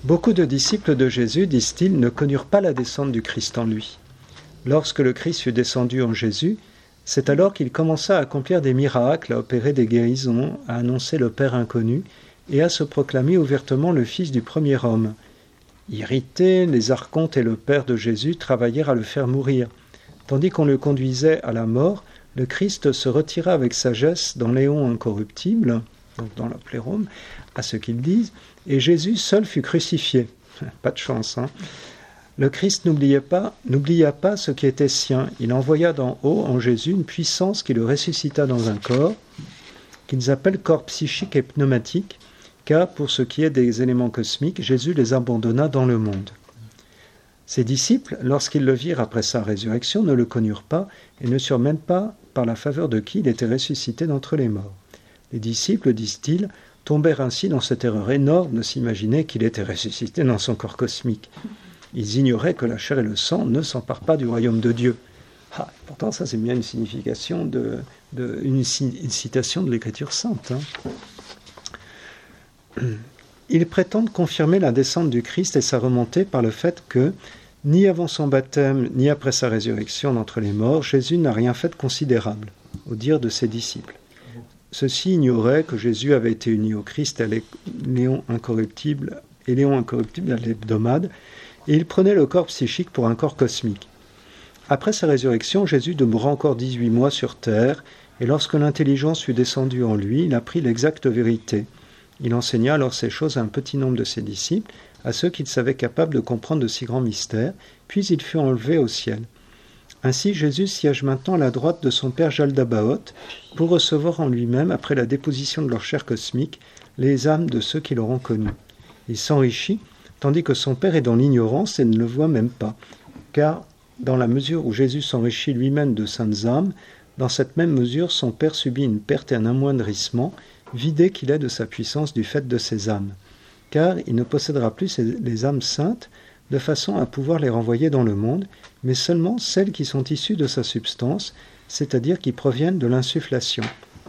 Beaucoup de disciples de Jésus, disent-ils, ne connurent pas la descente du Christ en lui. Lorsque le Christ fut descendu en Jésus, c'est alors qu'il commença à accomplir des miracles, à opérer des guérisons, à annoncer le Père inconnu et à se proclamer ouvertement le Fils du premier homme. Irrités, les archontes et le Père de Jésus travaillèrent à le faire mourir. Tandis qu'on le conduisait à la mort, le Christ se retira avec sagesse dans l'éon incorruptible, donc dans la plérome, à ce qu'ils disent, et Jésus seul fut crucifié. Pas de chance, hein. Le Christ n'oublia pas ce qui était sien. Il envoya d'en haut en Jésus une puissance qui le ressuscita dans un corps, qu'ils appellent corps psychique et pneumatique, car pour ce qui est des éléments cosmiques, Jésus les abandonna dans le monde. Ses disciples, lorsqu'ils le virent après sa résurrection, ne le connurent pas et ne surent même pas par la faveur de qui il était ressuscité d'entre les morts. Les disciples, disent-ils, tombèrent ainsi dans cette erreur énorme de s'imaginer qu'il était ressuscité dans son corps cosmique. Ils ignoraient que la chair et le sang ne s'emparent pas du royaume de Dieu. Pourtant, ça c'est bien une signification une citation de l'Écriture sainte. Ils prétendent confirmer la descente du Christ et sa remontée par le fait que, ni avant son baptême, ni après sa résurrection d'entre les morts, Jésus n'a rien fait de considérable, au dire de ses disciples. Ceux-ci ignoraient que Jésus avait été uni au Christ à l'éon incorruptible à l'hebdomade, et ils prenaient le corps psychique pour un corps cosmique. Après sa résurrection, Jésus demeura encore 18 mois sur terre, et lorsque l'intelligence fut descendue en lui, il apprit l'exacte vérité. Il enseigna alors ces choses à un petit nombre de ses disciples, à ceux qu'il savait capables de comprendre de si grands mystères, puis il fut enlevé au ciel. Ainsi Jésus siège maintenant à la droite de son Père Jaldabaoth pour recevoir en lui-même, après la déposition de leur chair cosmique, les âmes de ceux qui l'auront connu. Il s'enrichit, tandis que son Père est dans l'ignorance et ne le voit même pas. Car, dans la mesure où Jésus s'enrichit lui-même de saintes âmes, dans cette même mesure, son Père subit une perte et un amoindrissement, vidé qu'il est de sa puissance du fait de ses âmes. Car il ne possédera plus les âmes saintes, de façon à pouvoir les renvoyer dans le monde, mais seulement celles qui sont issues de sa substance, c'est-à-dire qui proviennent de l'insufflation.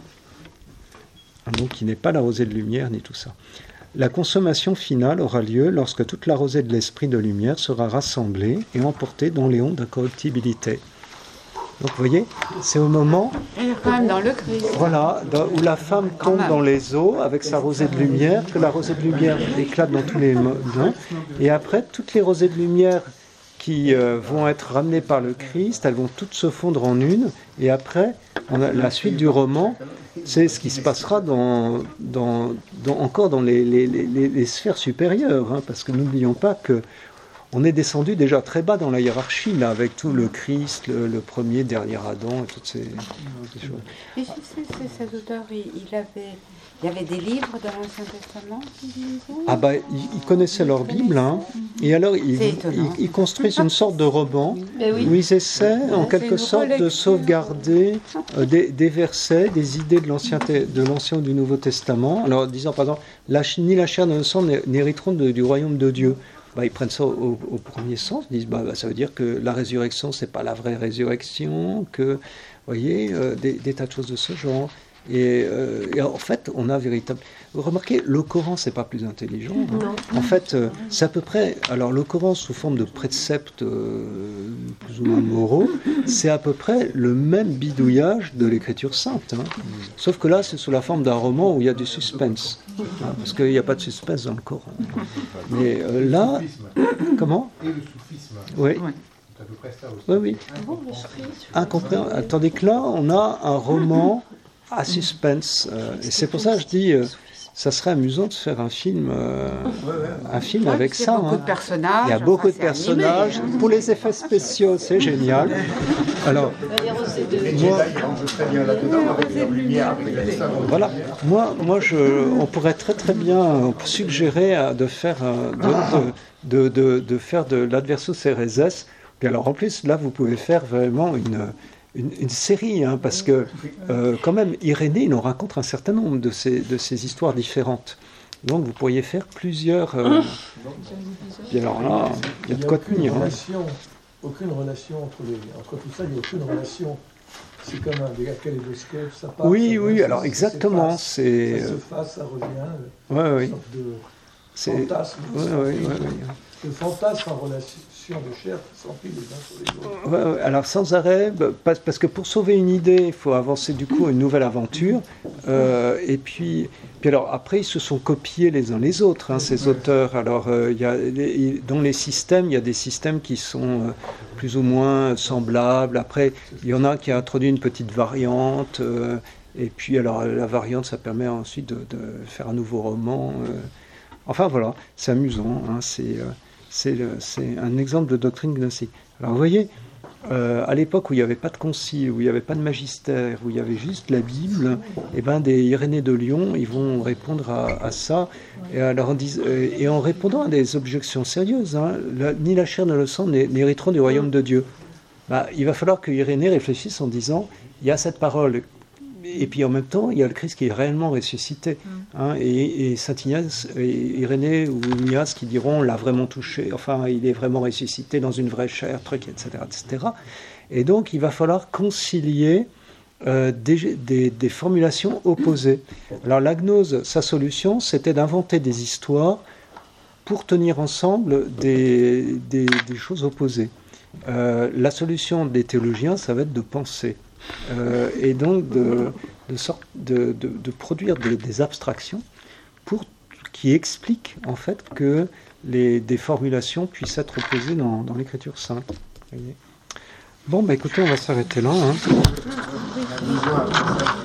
Un mot qui n'est pas la rosée de lumière ni tout ça. La consommation finale aura lieu lorsque toute la rosée de l'esprit de lumière sera rassemblée et emportée dans l'éon d'incorruptibilité. Donc vous voyez, c'est au moment dans le Christ. Voilà, où la femme tombe dans les eaux avec sa rosée de lumière, que la rosée de lumière éclate dans tous les mondes, et après toutes les rosées de lumière qui vont être ramenées par le Christ, elles vont toutes se fondre en une, et après, la suite du roman, c'est ce qui se passera encore dans les sphères supérieures, parce que n'oublions pas que on est descendu déjà très bas dans la hiérarchie, là, avec tout le Christ, le premier, dernier Adam, et toutes ces choses. Et je sais, cet auteur, il y avait des livres de l'Ancien Testament qu'il lisait. Ils connaissaient leur Bible, et alors ils construisent une sorte de roman où ils essaient, en quelque sorte, de sauvegarder des versets, des idées de l'Ancien ou du Nouveau Testament, alors disant, par exemple, ni la chair ni le sang n'hériteront du royaume de Dieu. Ils prennent ça au premier sens, ils disent ça veut dire que la résurrection c'est pas la vraie résurrection, que vous voyez des tas de choses de ce genre. Et en fait, on a véritablement. Remarquez, le Coran c'est pas plus intelligent. En fait, c'est à peu près. Alors le Coran sous forme de préceptes plus ou moins moraux, c'est à peu près le même bidouillage de l'Écriture sainte. Sauf que là, c'est sous la forme d'un roman où il y a du suspense, parce qu'il n'y a pas de suspense dans le Coran. Mais là, comment ? Et le soufisme. Oui. C'est à peu près ça aussi. Oui. Incompréhensible. Tandis que là, on a un roman à suspense. Et c'est pour ça que je dis, ça serait amusant de faire un film avec ça. Il y a beaucoup de personnages. Pour les effets spéciaux, c'est génial. Alors, on pourrait très très bien suggérer de faire de l'Adversus Hereses. Et alors en plus, là, vous pouvez faire vraiment une série, parce que quand même, Irénée, il en raconte un certain nombre de ces histoires différentes. Donc vous pourriez faire plusieurs... Et alors là, il y a de quoi tenir. Aucune relation entre tout ça, il n'y a aucune relation. C'est comme un kaléidoscope, ça passe. Oui, alors exactement. Ça se passe, ça revient. Oui. fantasme. Ouais. Le fantasme en relation de chair qui s'empile les uns sur les autres. Ouais, alors sans arrêt, parce que pour sauver une idée, il faut avancer du coup à une nouvelle aventure. Et puis alors après, ils se sont copiés les uns les autres, hein, ces auteurs. Alors dans les systèmes, il y a des systèmes qui sont plus ou moins semblables. Après, il y en a qui a introduit une petite variante. Et puis alors la variante, ça permet ensuite de faire un nouveau roman. Enfin voilà, c'est amusant. Hein, c'est un exemple de doctrine gnostique. Alors vous voyez, à l'époque où il n'y avait pas de concile, où il n'y avait pas de magistère, où il y avait juste la Bible, et ben des Irénée de Lyon, ils vont répondre à ça, et en répondant à des objections sérieuses. Hein, ni la chair ni le sang n'hériteront du royaume de Dieu. Il va falloir que Irénée réfléchisse en disant, il y a cette parole. Et puis en même temps, il y a le Christ qui est réellement ressuscité. Hein, et Saint Ignace, Irénée ou Ignace qui diront, on l'a vraiment touché, enfin, il est vraiment ressuscité dans une vraie chair, truc, etc., etc. Et donc, il va falloir concilier des formulations opposées. Alors, la gnose, sa solution, c'était d'inventer des histoires pour tenir ensemble des choses opposées. La solution des théologiens, ça va être de penser. Et donc de produire des abstractions qui expliquent en fait que des formulations puissent être opposées dans l'écriture sainte. Bon, écoutez, on va s'arrêter là. Hein.